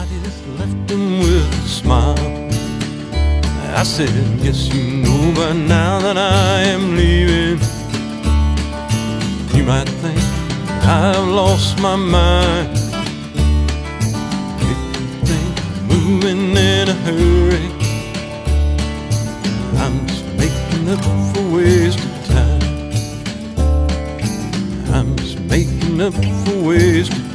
just left him with a smile. I said, guess you know by now that I am leaving. You might think I've lost my mind. If you think I'm moving in a hurry, I'm just making up for wasted time. I'm just making up for wasted time.